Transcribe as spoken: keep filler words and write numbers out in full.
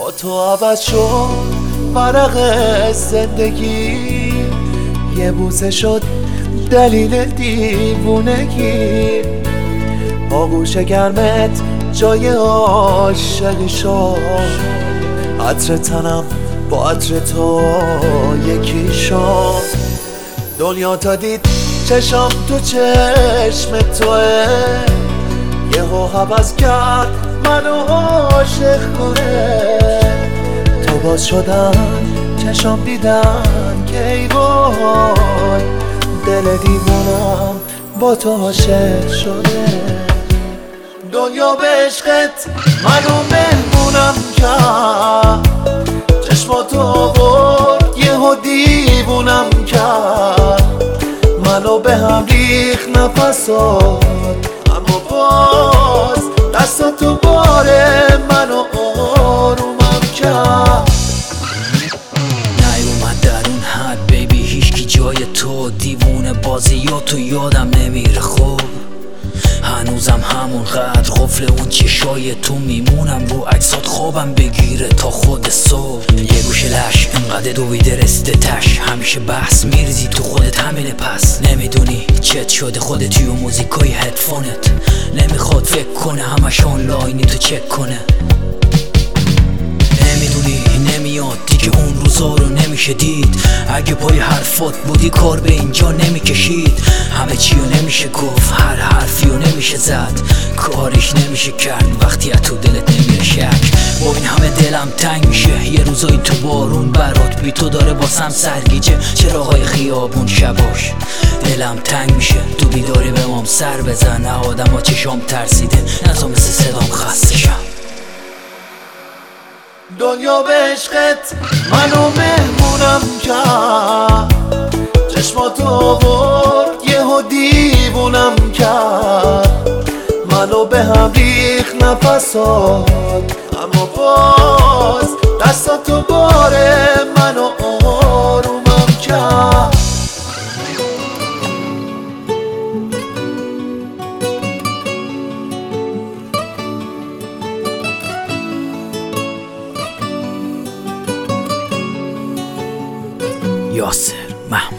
با تو عوض شد ورق زندگی، یه بوسه شد دلیل دیوونگی. آغوش گرمت جای عاشقی شد، عطر تنم با عطر تو یکی شد. دنیا تا دید چشم تو چشم توه، یهو حوض کرد منو عاشق کنه. تو باز شدن چشم دیدن که ای وای، دل دیوونم با تو عاشق شده. دنیا به عشقت منو مهمونم کرد، چشماتو آورد یهو دیوونم کرد. منو به هم ریخت نفسات، اما باز دستاتو باره منو آرومم کرد. نیومد در اون حد بیبی هیچکی جای تو، دیوونه بازی یا تو یادم نمیره. خوب هنوزم همون قدر قفل اون چشای تو میمونم، رو عکسات خوابم بگیره تا خود صبح. یه گوشه لش انقدر دویده رسته تش، همیشه بحث میرزی تو خودت همینه. پس نمیدونی چت شده خودت توی موزیکای هدفونت، نمیخواد فکر کنه همش آنلاینی تو چک کنه. نمیدونی نمیاد دیگه اون روزا رو نمیشه دید، اگه پای حرفات بودی کار به اینجا نمیکشید. همه چی رو نمیشه گفت، هر حرفی رو نمیشه زد، کاریش نمیشه کرد وقتی از تو دلت نمیره شک. با این همه دلم تنگ میشه، یه روزایی تو بارون برات بی تو داره باسم سرگیجه. چراغای خیابون شباش دلم تنگ میشه، تو بیداری به مام سر بزن. آدم ها چشام ترسیده نزا مثل صدام خسته شم. دنیا به عشقت منو مهمونم کرد، چشماتو آورد یهو دیوونم کرد. منو به هم ریخت نفسات، اما باز دستاتو باره منو آرومم کرد. یاسر محمود.